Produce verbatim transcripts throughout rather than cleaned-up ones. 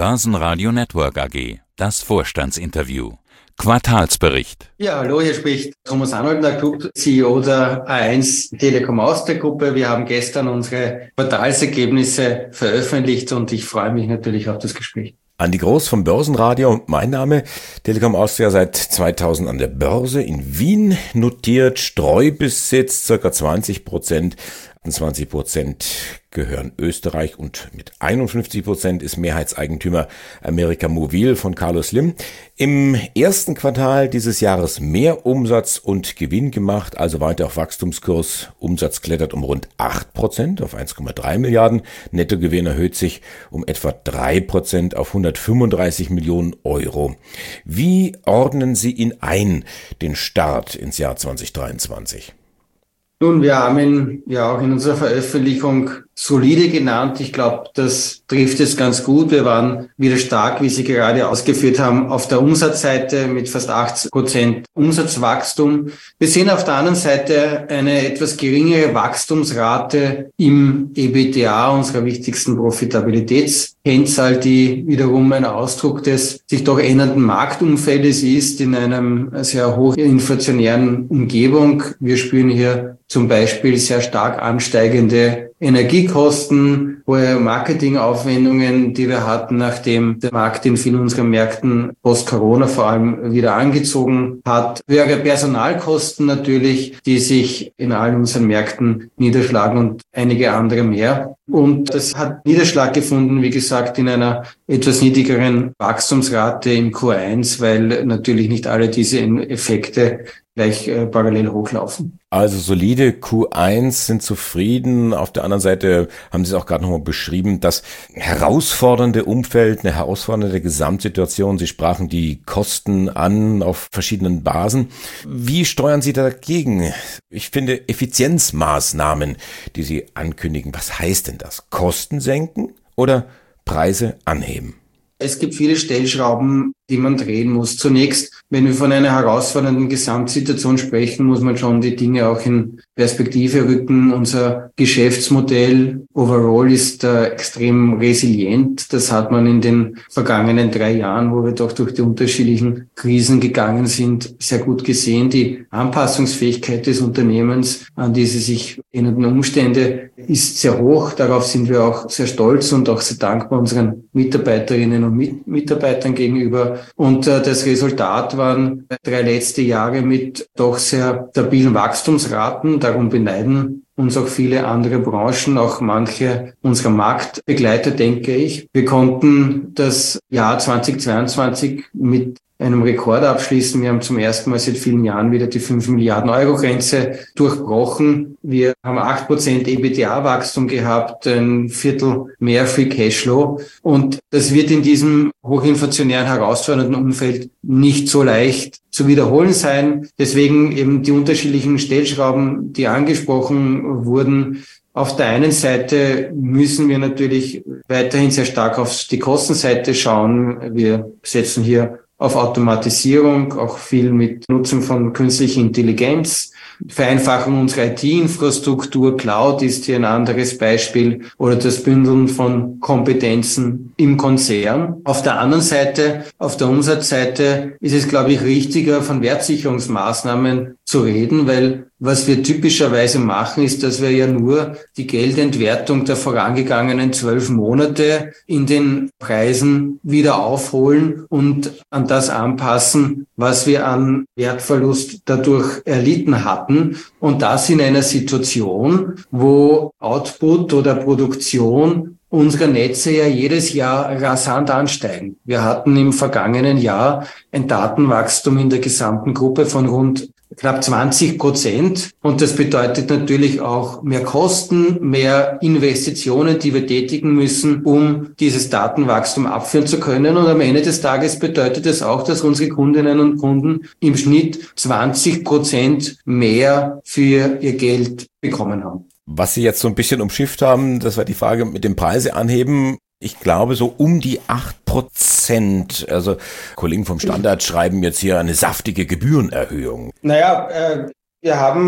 Börsenradio Network A G. Das Vorstandsinterview. Quartalsbericht. Ja, hallo, hier spricht Thomas Arnoldner, Group-C E O der A eins Telekom Austria Gruppe. Wir haben gestern unsere Quartalsergebnisse veröffentlicht und ich freue mich natürlich auf das Gespräch. Andi Groß vom Börsenradio und mein Name. Telekom Austria seit zweitausend an der Börse in Wien notiert, Streubesitz ca. zwanzig Prozent. zwanzig Prozent gehören Österreich und mit einundfünfzig Prozent ist Mehrheitseigentümer America Mobil von Carlos Slim. Im ersten Quartal dieses Jahres mehr Umsatz und Gewinn gemacht, also weiter auf Wachstumskurs. Umsatz klettert um rund acht Prozent auf eins Komma drei Milliarden. Nettogewinn erhöht sich um etwa drei Prozent auf hundertfünfunddreißig Millionen Euro. Wie ordnen Sie ihn ein, den Start ins Jahr zwanzig dreiundzwanzig? Nun, wir haben ihn ja auch in unserer Veröffentlichung solide genannt. Ich glaube, das trifft es ganz gut. Wir waren wieder stark, wie Sie gerade ausgeführt haben, auf der Umsatzseite mit fast achtzig Prozent Umsatzwachstum. Wir sehen auf der anderen Seite eine etwas geringere Wachstumsrate im EBITDA, unserer wichtigsten Profitabilitätskennzahl, die wiederum ein Ausdruck des sich doch ändernden Marktumfeldes ist in einem sehr hochinflationären Umgebung. Wir spüren hier zum Beispiel sehr stark ansteigende Energiekosten, hohe Marketingaufwendungen, die wir hatten, nachdem der Markt in vielen unserer Märkten post-Corona vor allem wieder angezogen hat. Höhere Personalkosten natürlich, die sich in allen unseren Märkten niederschlagen und einige andere mehr. Und das hat Niederschlag gefunden, wie gesagt, in einer etwas niedrigeren Wachstumsrate im Q eins, weil natürlich nicht alle diese Effekte gleich äh, parallel hochlaufen. Also solide Q eins, sind zufrieden. Auf der anderen Seite haben Sie es auch gerade nochmal beschrieben, das herausfordernde Umfeld, eine herausfordernde Gesamtsituation. Sie sprachen die Kosten an auf verschiedenen Basen. Wie steuern Sie dagegen? Ich finde Effizienzmaßnahmen, die Sie ankündigen. Was heißt denn das? Kosten senken oder Preise anheben? Es gibt viele Stellschrauben, die man drehen muss. Zunächst, wenn wir von einer herausfordernden Gesamtsituation sprechen, muss man schon die Dinge auch in Perspektive rücken. Unser Geschäftsmodell overall ist äh, extrem resilient. Das hat man in den vergangenen drei Jahren, wo wir doch durch die unterschiedlichen Krisen gegangen sind, sehr gut gesehen. Die Anpassungsfähigkeit des Unternehmens an diese sich ändernden Umstände ist sehr hoch. Darauf sind wir auch sehr stolz und auch sehr dankbar unseren Mitarbeiterinnen und Mit- Mitarbeitern gegenüber. Und äh, das Resultat waren drei letzte Jahre mit doch sehr stabilen Wachstumsraten. Darum beneiden uns auch viele andere Branchen, auch manche unserer Marktbegleiter, denke ich. Wir konnten das Jahr zweitausendzweiundzwanzig mit einem Rekord abschließen. Wir haben zum ersten Mal seit vielen Jahren wieder die fünf Milliarden Euro Grenze durchbrochen. Wir haben acht Prozent EBITDA-Wachstum gehabt, ein Viertel mehr Free Cashflow. Und das wird in diesem hochinflationären, herausfordernden Umfeld nicht so leicht zu wiederholen sein. Deswegen eben die unterschiedlichen Stellschrauben, die angesprochen wurden. Auf der einen Seite müssen wir natürlich weiterhin sehr stark auf die Kostenseite schauen. Wir setzen hier auf Automatisierung, auch viel mit Nutzung von künstlicher Intelligenz, Vereinfachung unserer I T-Infrastruktur, Cloud ist hier ein anderes Beispiel, oder das Bündeln von Kompetenzen im Konzern. Auf der anderen Seite, auf der Umsatzseite, ist es, glaube ich, richtiger, von Wertsicherungsmaßnahmen zu reden, weil was wir typischerweise machen, ist, dass wir ja nur die Geldentwertung der vorangegangenen zwölf Monate in den Preisen wieder aufholen und an das anpassen, was wir an Wertverlust dadurch erlitten hatten. Und das in einer Situation, wo Output oder Produktion unserer Netze ja jedes Jahr rasant ansteigen. Wir hatten im vergangenen Jahr ein Datenwachstum in der gesamten Gruppe von rund knapp zwanzig Prozent. Und das bedeutet natürlich auch mehr Kosten, mehr Investitionen, die wir tätigen müssen, um dieses Datenwachstum abführen zu können. Und am Ende des Tages bedeutet es auch, dass unsere Kundinnen und Kunden im Schnitt zwanzig Prozent mehr für ihr Geld bekommen haben. Was Sie jetzt so ein bisschen umschifft haben, das war die Frage mit dem Preise anheben. Ich glaube, so um die acht Prozent. Also Kollegen vom Standard schreiben jetzt hier eine saftige Gebührenerhöhung. Naja, äh, wir haben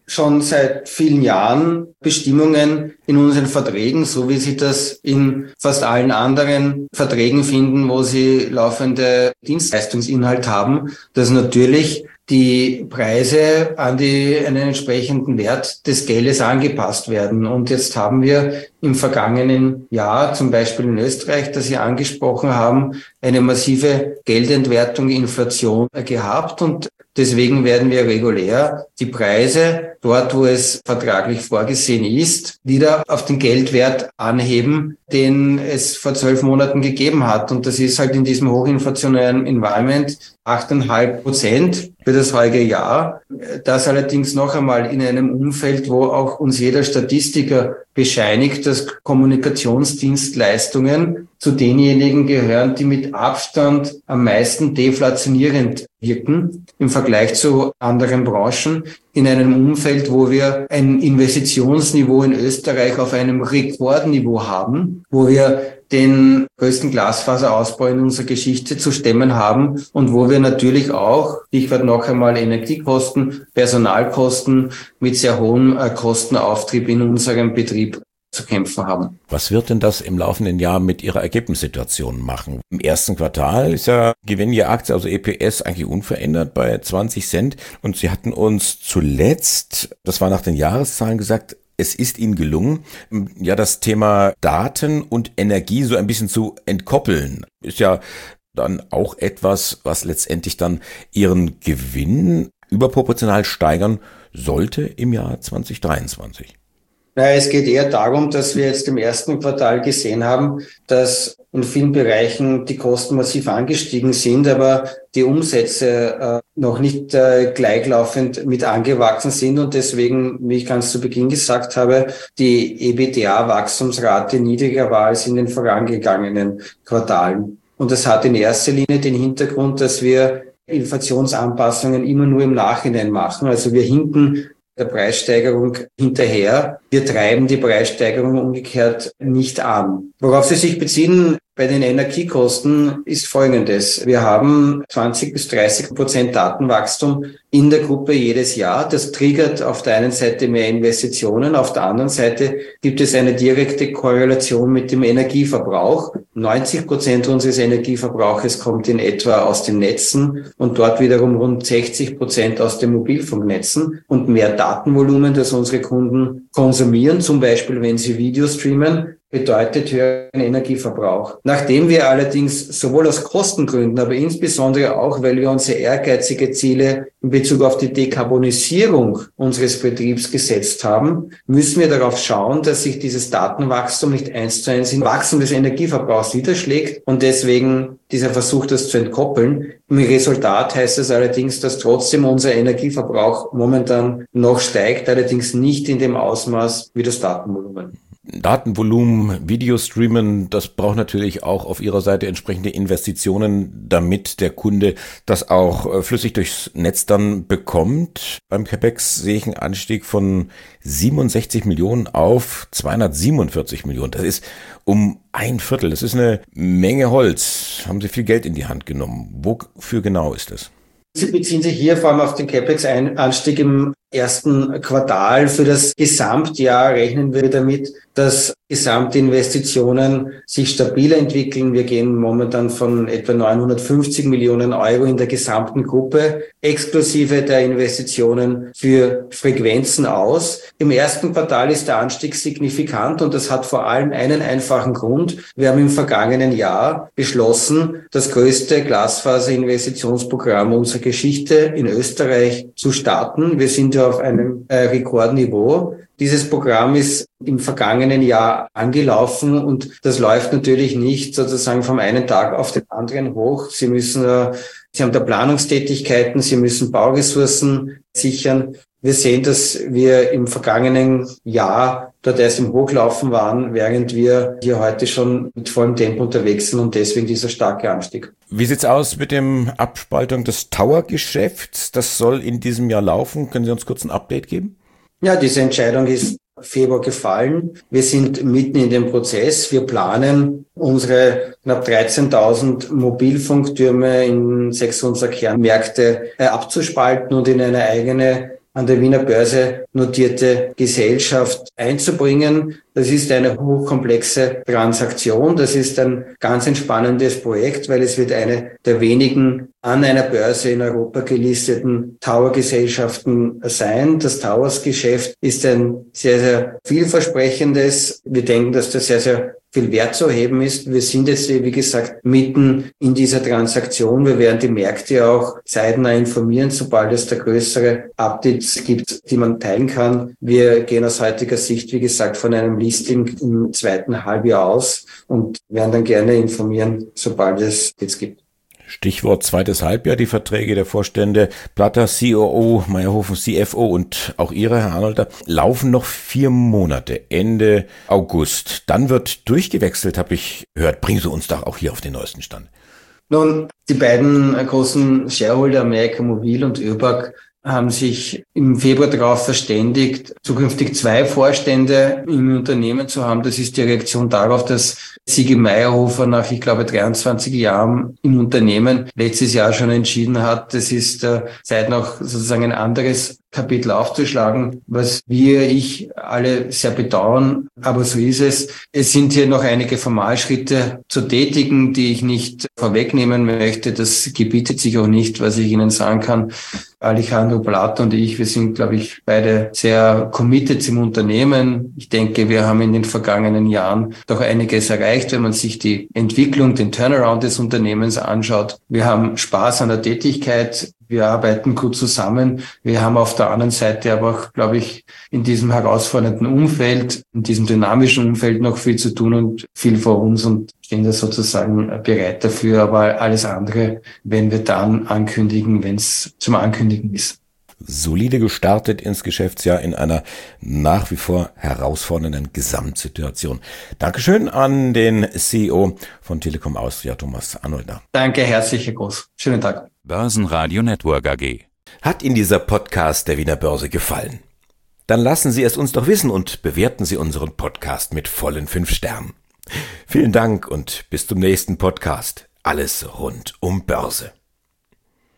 schon seit vielen Jahren Bestimmungen in unseren Verträgen, so wie Sie das in fast allen anderen Verträgen finden, wo Sie laufende Dienstleistungsinhalt haben, dass natürlich die Preise an die, einen entsprechenden Wert des Geldes angepasst werden. Und jetzt haben wir im vergangenen Jahr, zum Beispiel in Österreich, das Sie angesprochen haben, eine massive Geldentwertung, Inflation gehabt. Und deswegen werden wir regulär die Preise dort, wo es vertraglich vorgesehen ist, wieder auf den Geldwert anheben, den es vor zwölf Monaten gegeben hat. Und das ist halt in diesem hochinflationären Environment acht Komma fünf Prozent für das heutige Jahr. Das allerdings noch einmal in einem Umfeld, wo auch uns jeder Statistiker bescheinigt, dass Kommunikationsdienstleistungen zu denjenigen gehören, die mit Abstand am meisten deflationierend wirken im Vergleich zu anderen Branchen, in einem Umfeld, wo wir ein Investitionsniveau in Österreich auf einem Rekordniveau haben, wo wir den größten Glasfaserausbau in unserer Geschichte zu stemmen haben und wo wir natürlich auch, Stichwort noch einmal Energiekosten, Personalkosten mit sehr hohem Kostenauftrieb in unserem Betrieb zu kämpfen haben. Was wird denn das im laufenden Jahr mit Ihrer Ergebnissituation machen? Im ersten Quartal ist ja Gewinn je Aktie, also E P S, eigentlich unverändert bei zwanzig Cent. Und Sie hatten uns zuletzt, das war nach den Jahreszahlen, gesagt, es ist Ihnen gelungen, ja, das Thema Daten und Energie so ein bisschen zu entkoppeln. Ist ja dann auch etwas, was letztendlich dann Ihren Gewinn überproportional steigern sollte im Jahr zwanzig dreiundzwanzig. Naja, es geht eher darum, dass wir jetzt im ersten Quartal gesehen haben, dass in vielen Bereichen die Kosten massiv angestiegen sind, aber die Umsätze äh, noch nicht äh, gleichlaufend mit angewachsen sind und deswegen, wie ich ganz zu Beginn gesagt habe, die EBITDA-Wachstumsrate niedriger war als in den vorangegangenen Quartalen. Und das hat in erster Linie den Hintergrund, dass wir Inflationsanpassungen immer nur im Nachhinein machen. Also wir hinken der Preissteigerung hinterher. Wir treiben die Preissteigerung umgekehrt nicht an. Worauf Sie sich beziehen bei den Energiekosten ist Folgendes. Wir haben zwanzig bis dreißig Prozent Datenwachstum in der Gruppe jedes Jahr. Das triggert auf der einen Seite mehr Investitionen, auf der anderen Seite gibt es eine direkte Korrelation mit dem Energieverbrauch. neunzig Prozent unseres Energieverbrauches kommt in etwa aus den Netzen und dort wiederum rund sechzig Prozent aus den Mobilfunknetzen. Und mehr Datenvolumen, das unsere Kunden konsumieren, zum Beispiel wenn sie Video streamen, bedeutet höheren Energieverbrauch. Nachdem wir allerdings sowohl aus Kostengründen, aber insbesondere auch, weil wir unsere ehrgeizige Ziele in Bezug auf die Dekarbonisierung unseres Betriebs gesetzt haben, müssen wir darauf schauen, dass sich dieses Datenwachstum nicht eins zu eins im Wachstum des Energieverbrauchs niederschlägt und deswegen dieser Versuch, das zu entkoppeln. Im Resultat heißt es allerdings, dass trotzdem unser Energieverbrauch momentan noch steigt, allerdings nicht in dem Ausmaß wie das Datenvolumen. Datenvolumen, Videostreamen, das braucht natürlich auch auf Ihrer Seite entsprechende Investitionen, damit der Kunde das auch flüssig durchs Netz dann bekommt. Beim CapEx sehe ich einen Anstieg von siebenundsechzig Millionen auf zweihundertsiebenundvierzig Millionen. Das ist um ein Viertel. Das ist eine Menge Holz. Haben Sie viel Geld in die Hand genommen. Wofür genau ist das? Sie beziehen sich hier vor allem auf den CapEx-Anstieg im ersten Quartal. Für das Gesamtjahr rechnen wir damit, dass Gesamtinvestitionen sich stabil entwickeln. Wir gehen momentan von etwa neunhundertfünfzig Millionen Euro in der gesamten Gruppe, exklusive der Investitionen für Frequenzen aus. Im ersten Quartal ist der Anstieg signifikant und das hat vor allem einen einfachen Grund. Wir haben im vergangenen Jahr beschlossen, das größte Glasfaserinvestitionsprogramm unserer Geschichte in Österreich zu starten. Wir sind ja auf einem äh, Rekordniveau. Dieses Programm ist im vergangenen Jahr angelaufen und das läuft natürlich nicht sozusagen vom einen Tag auf den anderen hoch. Sie müssen, äh, Sie haben da Planungstätigkeiten, Sie müssen Bauressourcen sichern. Wir sehen, dass wir im vergangenen Jahr dort erst im Hochlaufen waren, während wir hier heute schon mit vollem Tempo unterwegs sind und deswegen dieser starke Anstieg. Wie sieht's aus mit dem Abspaltung des Tower-Geschäfts? Das soll in diesem Jahr laufen. Können Sie uns kurz ein Update geben? Ja, diese Entscheidung ist Februar gefallen. Wir sind mitten in dem Prozess. Wir planen, unsere knapp dreizehntausend Mobilfunktürme in sechs unserer Kernmärkte äh, abzuspalten und in eine eigene an der Wiener Börse notierte Gesellschaft einzubringen. Das ist eine hochkomplexe Transaktion. Das ist ein ganz ein spannendes Projekt, weil es wird eine der wenigen an einer Börse in Europa gelisteten Tower-Gesellschaften sein. Das Towers-Geschäft ist ein sehr, sehr vielversprechendes. Wir denken, dass das sehr, sehr viel Wert zu heben ist. Wir sind jetzt, wie gesagt, mitten in dieser Transaktion. Wir werden die Märkte auch zeitnah informieren, sobald es da größere Updates gibt, die man teilen kann. Wir gehen aus heutiger Sicht, wie gesagt, von einem Listing im zweiten Halbjahr aus und werden dann gerne informieren, sobald es jetzt gibt. Stichwort zweites Halbjahr, die Verträge der Vorstände Platter, C O O, Meyerhofen, C F O und auch Ihre, Herr Arnolder, laufen noch vier Monate, Ende August. Dann wird durchgewechselt, habe ich gehört. Bringen Sie uns doch auch hier auf den neuesten Stand. Nun, die beiden großen Shareholder, América Móvil und ÖBAG, haben sich im Februar darauf verständigt, zukünftig zwei Vorstände im Unternehmen zu haben. Das ist die Reaktion darauf, dass Sigi Meyerhofer nach, ich glaube, dreiundzwanzig Jahren im Unternehmen letztes Jahr schon entschieden hat, das ist äh, Zeit noch sozusagen ein anderes Kapitel aufzuschlagen, was wir, ich alle sehr bedauern, aber so ist es. Es sind hier noch einige Formalschritte zu tätigen, die ich nicht vorwegnehmen möchte. Das gebietet sich auch nicht, was ich Ihnen sagen kann. Alejandro Platter und ich, wir sind, glaube ich, beide sehr committed im Unternehmen. Ich denke, wir haben in den vergangenen Jahren doch einiges erreicht, wenn man sich die Entwicklung, den Turnaround des Unternehmens anschaut. Wir haben Spaß an der Tätigkeit. Wir arbeiten gut zusammen. Wir haben auf der anderen Seite aber auch, glaube ich, in diesem herausfordernden Umfeld, in diesem dynamischen Umfeld noch viel zu tun und viel vor uns und stehen da sozusagen bereit dafür. Aber alles andere werden wir dann ankündigen, wenn es zum Ankündigen ist. Solide gestartet ins Geschäftsjahr in einer nach wie vor herausfordernden Gesamtsituation. Dankeschön an den C E O von Telekom Austria, Thomas Arnolder. Danke, herzlich, Herr Groß. Schönen Tag. Börsenradio Network A G. Hat Ihnen dieser Podcast der Wiener Börse gefallen? Dann lassen Sie es uns doch wissen und bewerten Sie unseren Podcast mit vollen fünf Sternen. Vielen Dank und bis zum nächsten Podcast. Alles rund um Börse.